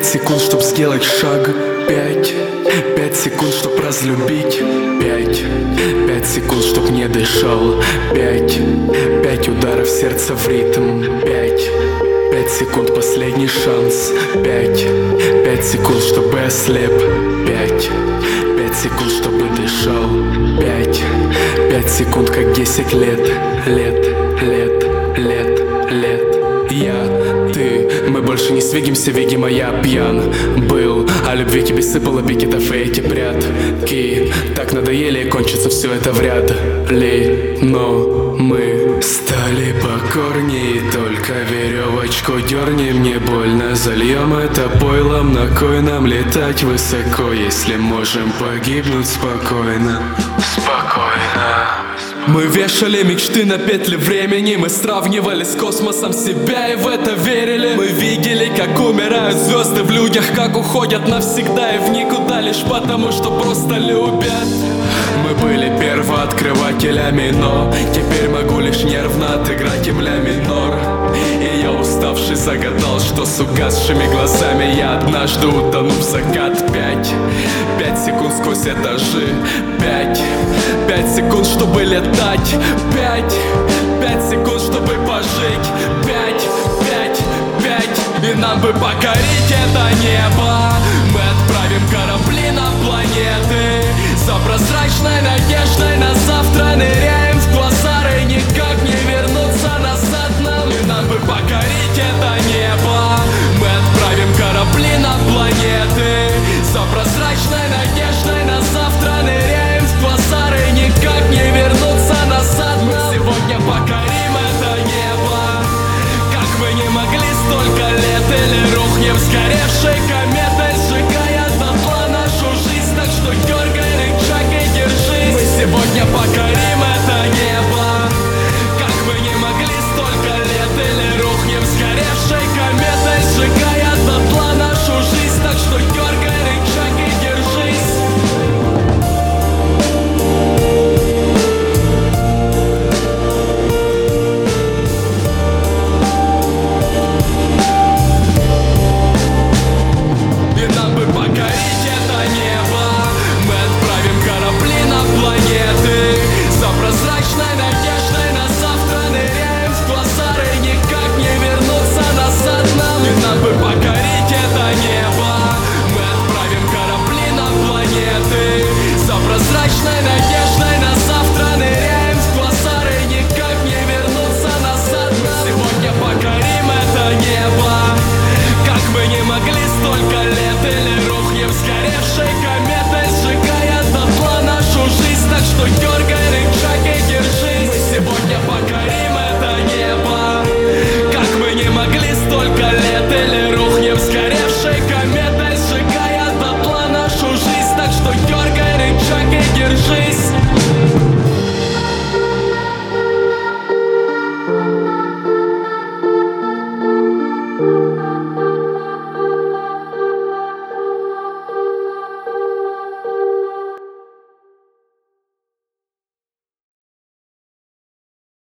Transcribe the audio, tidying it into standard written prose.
секунд, чтоб сделать шаг. 5 секунд, чтоб разлюбить. 5 секунд, чтоб не дышал. 5 ударов сердца в ритм. 5 секунд, последний шанс. 5 секунд, чтобы ослеп. 5 секунд, чтобы дышал. 5 секунд, как 10 лет. Я, ты, мы больше не свидимся, видимо, я пьян был. О любви тебе сыпало бикетов и эти прятки так надоели, кончится все это вряд ли. Но мы стали покорней, только веревочку дерни, мне больно. Зальем это пойлом, на кой нам летать высоко, если можем погибнуть спокойно. Мы вешали мечты на петли времени, мы сравнивали с космосом себя и в это верили. Мы видели, как умирают звезды в людях, как уходят навсегда и в никуда, лишь потому, что просто любят. Мы были первооткрывателями, но теперь могу лишь нервно отыграть им ля минор. И я уставший загадал, что с угасшими глазами я однажды утону в закат. 5 секунд сквозь этажи. 5 секунд, чтобы летать. 5 секунд, чтобы пожить. 5 и нам бы покорить это небо. Мы отправим корабли на планеты за прозрачной надеждой на завтра. Ныряем в квазары и никак не вернуться назад нам. И нам бы покорить это небо. Мы отправим корабли на планеты за прозрачной надеждой на завтра. Ныряем в квазары и никак не вернуться назад нам. Мы сегодня покорим это небо. Как мы не могли столько лет. Или рухнем сгоревшей кометой, сжигая дотла нашу жизнь. Так что дергай рычаг и держись. Мы сегодня покорим это небо. Как мы не могли столько лет. Или рухнем сгоревшей кометой, сжигая дотла нашу жизнь. Так что дергай рычаг и держись. Прозрачной надеждой на завтра. Ныряем в квазары и никак не вернуться назад нам. И нам бы покорить это небо. Мы отправим корабли на планеты за прозрачной надеждой на завтра. Ныряем в квазары и никак не вернуться назад нам. Сегодня покорим это небо. Как мы не могли столько лет. Или рухнем сгоревшей кометой, сжигая дотла нашу жизнь. Так что дергай рычаг и держись. Мы сегодня покорим это небо. Как мы не могли столько лет. Или рухнем сгоревшей кометой, сжигая дотла нашу жизнь. Так что дергай рычаг и держись.